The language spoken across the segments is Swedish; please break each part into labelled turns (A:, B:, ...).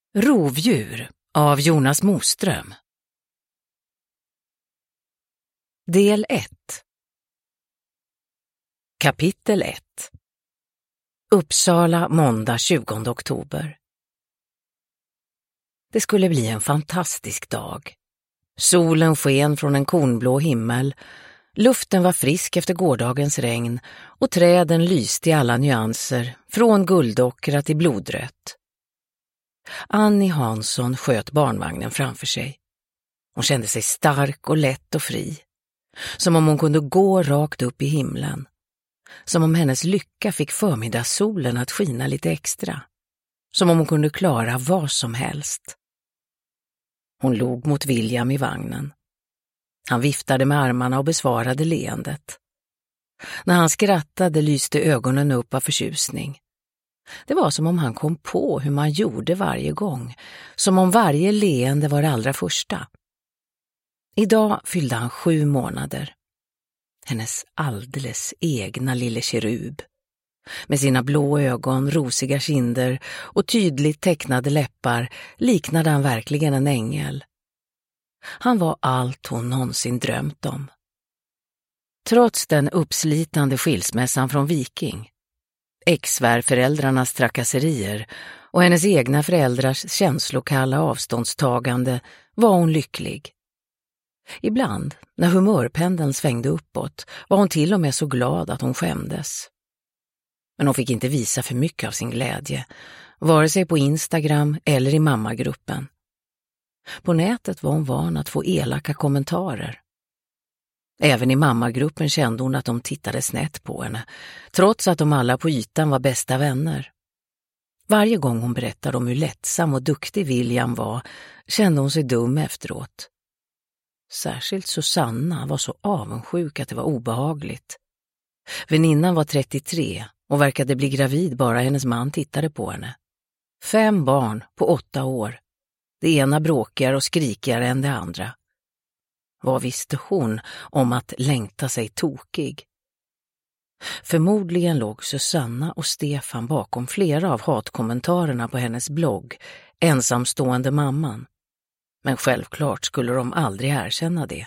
A: Rovdjur av Jonas Moström. Del 1. Kapitel 1. Uppsala, måndag 20 oktober. Det skulle bli en fantastisk dag. Solen sken från en kornblå himmel, luften var frisk efter gårdagens regn och träden lyste i alla nyanser, från guldockra till blodrött. Annie Hansson sköt barnvagnen framför sig. Hon kände sig stark och lätt och fri. Som om hon kunde gå rakt upp i himlen. Som om hennes lycka fick förmiddagssolen att skina lite extra. Som om hon kunde klara vad som helst. Hon log mot William i vagnen. Han viftade med armarna och besvarade leendet. När han skrattade lyste ögonen upp av förtjusning. Det var som om han kom på hur man gjorde varje gång, som om varje leende var det allra första. Idag fyllde han 7 månader. Hennes alldeles egna lille kerub. Med sina blå ögon, rosiga kinder och tydligt tecknade läppar liknade han verkligen en ängel. Han var allt hon någonsin drömt om. Trots den uppslitande skilsmässan från Viking, ex-svärföräldrarnas trakasserier och hennes egna föräldrars känslokalla avståndstagande var hon lycklig. Ibland, när humörpendeln svängde uppåt, var hon till och med så glad att hon skämdes. Men hon fick inte visa för mycket av sin glädje, vare sig på Instagram eller i mammagruppen. På nätet var hon van att få elaka kommentarer. Även i mammagruppen kände hon att de tittade snett på henne, trots att de alla på ytan var bästa vänner. Varje gång hon berättade om hur lättsam och duktig William var, kände hon sig dum efteråt. Särskilt Susanna var så avundsjuk att det var obehagligt. Väninnan var 33 och verkade bli gravid bara hennes man tittade på henne. 5 barn på 8 år. Det ena bråkigare och skrikigare än det andra. Vad visste hon om att längta sig tokig? Förmodligen låg Susanna och Stefan bakom flera av hatkommentarerna på hennes blogg, ensamstående mamman. Men självklart skulle de aldrig erkänna det.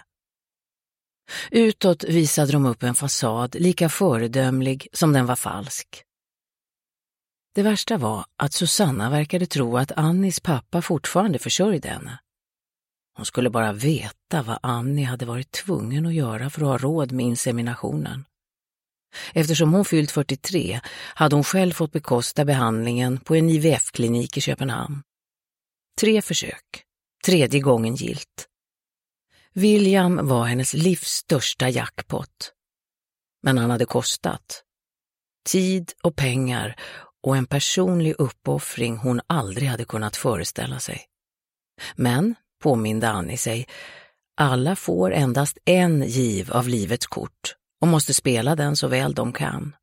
A: Utåt visade de upp en fasad lika föredömlig som den var falsk. Det värsta var att Susanna verkade tro att Annies pappa fortfarande försörjde henne. Hon skulle bara veta vad Annie hade varit tvungen att göra för att ha råd med inseminationen. Eftersom hon fyllt 43 hade hon själv fått bekosta behandlingen på en IVF-klinik i Köpenhamn. 3 försök, 3:e gången gillt. William var hennes livs största jackpot. Men han hade kostat. Tid och pengar och en personlig uppoffring hon aldrig hade kunnat föreställa sig. Men, påminde Annie sig, alla får endast en giv av livets kort och måste spela den så väl de kan.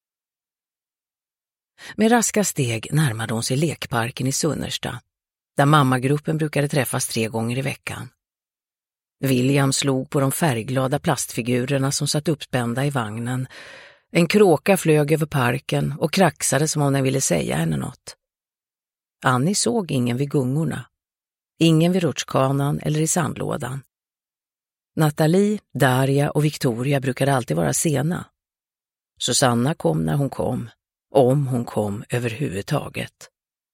A: Med raska steg närmade hon sig lekparken i Sunnersta, där mammagruppen brukade träffas 3 gånger i veckan. William slog på de färgglada plastfigurerna som satt uppspända i vagnen. En kråka flög över parken och kraxade som om den ville säga henne något. Annie såg ingen vid gungorna. Ingen vid rutschkanan eller i sandlådan. Nathalie, Daria och Victoria brukade alltid vara sena. Susanna kom när hon kom, om hon kom överhuvudtaget.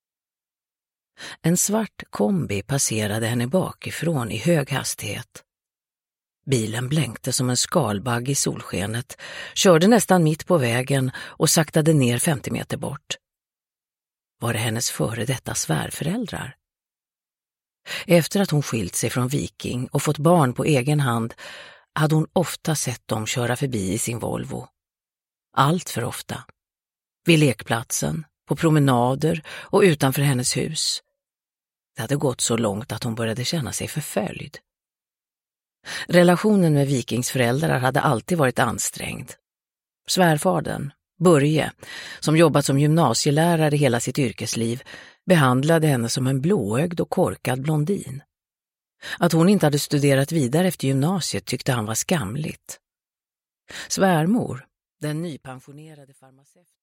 A: En svart kombi passerade henne bakifrån i hög hastighet. Bilen blänkte som en skalbagg i solskenet, körde nästan mitt på vägen och saktade ner 50 meter bort. Var det hennes före detta svärföräldrar? Efter att hon skilt sig från Viking och fått barn på egen hand hade hon ofta sett dem köra förbi i sin Volvo. Allt för ofta. Vid lekplatsen, på promenader och utanför hennes hus. Det hade gått så långt att hon började känna sig förföljd. Relationen med Vikings föräldrar hade alltid varit ansträngd. Svärfadern, Börje, som jobbat som gymnasielärare hela sitt yrkesliv, behandlade henne som en blåögd och korkad blondin. Att hon inte hade studerat vidare efter gymnasiet tyckte han var skamligt. Svärmor, den nypensionerade farmaceuten.